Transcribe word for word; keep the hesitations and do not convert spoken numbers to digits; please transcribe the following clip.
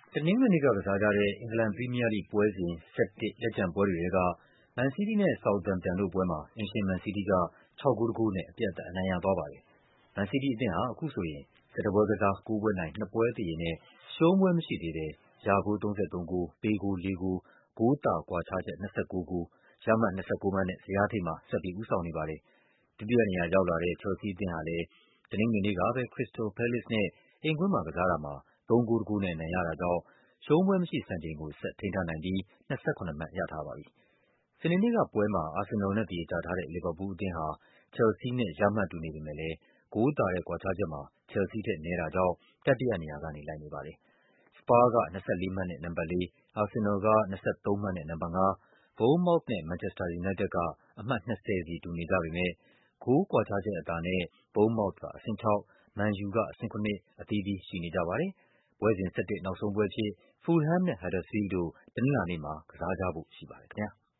တနင်္ဂနွေနေ့ကကစားကြတဲ့ အင်္ဂလန် ပရီးမီးယားလိဂ်ပွဲစဉ် ၁၁ လက်ကျန်ပွဲတွေထဲက မန်စီးတီးနဲ့ Southampton တို့ပွဲမှာ အိမ်ရှင်မန်စီးတီးက ၆ ဂိုး ၁ ဂိုးနဲ့ အပြတ်သတ် အနိုင်ရသွားပါတယ်။ မန်စီးတီးအသင်းဟာ အခုဆိုရင် ၁၁ ပွဲကစား၊ ၉ ပွဲနိုင်၊ ၂ ပွဲသရေနဲ့ ရှုံးပွဲမရှိသေးဘဲ ရဂိုး ၃၃ ဂိုး၊ ပေးဂိုး ၄ ဂိုး၊ ဂိုးသာကွာခြားချက် ၂၉ ဂိုး၊ ရမှတ် ၂၉ မှတ်နဲ့ ဇယားထိပ်မှာ ဆက်ပြီး ဦးဆောင်နေပါတယ်။ ဒုတိယနေရာရောက်လာတဲ့ ချယ်လ်ဆီးအသင်းဟာလည်း တနင်္ဂနွေနေ့ကပဲ Crystal Palace နဲ့ အိမ်ကွင်းမှာကစားတာမှာ ၃ ဂိုး ၁ ဂိုးနဲ့ အနိုင်ရတာကြောင့် ရှုံးပွဲမရှိစံချိန်ကို ဆက်ထိန်းထားနိုင်ပြီး ၂၇ မှတ်ရထားပါပြီ။ စနေနေ့ကပွဲမှာ အာဆင်နယ်လ်နဲ့ သရေကျထားတဲ့ လီဗာပူးလ်အသင်းဟာ ချယ်လ်ဆီးနဲ့ ရမှတ်တူနေပေမဲ့လည်း ဂိုးသာတဲ့ကွာခြားချက်မှာ ချယ်လ်ဆီးထက်နည်းတာကြောင့် တတိယနေရာကနေ လိုက်နေပါတယ်။ စပါးက ၂၄ မှတ်နဲ့ နံပါတ်လေး၊ အာဆင်နယ်လ်က ၂၃ မှတ်နဲ့ နံပါတ်ငါး၊ ဘုန်းမောက်သ်နဲ့ မန်ချက်စတာ ယူနိုက်တက်က အမှတ် ၂၀ စီ တူနေကြပေမဲ့ ဂိုးကွာခြားချက်အသာနဲ့ ဘုန်းမောက်သ်က အဆင့် ခြောက်၊ မန်ယူက အဆင့် ခုနစ် အသီးသီးရှိနေကြပါတယ်။ ပွဲစဉ် ၁၁ နောက်ဆုံးပွဲအဖြစ် ဖူလ်ဟမ်းမ်နဲ့ ဟတ်ဒါစ်ဖီးလ်ဒ်တို့ တနင်္လာနေ့မှာ ကစားကြဖို့ရှိပါတယ်ခင်ဗျာ။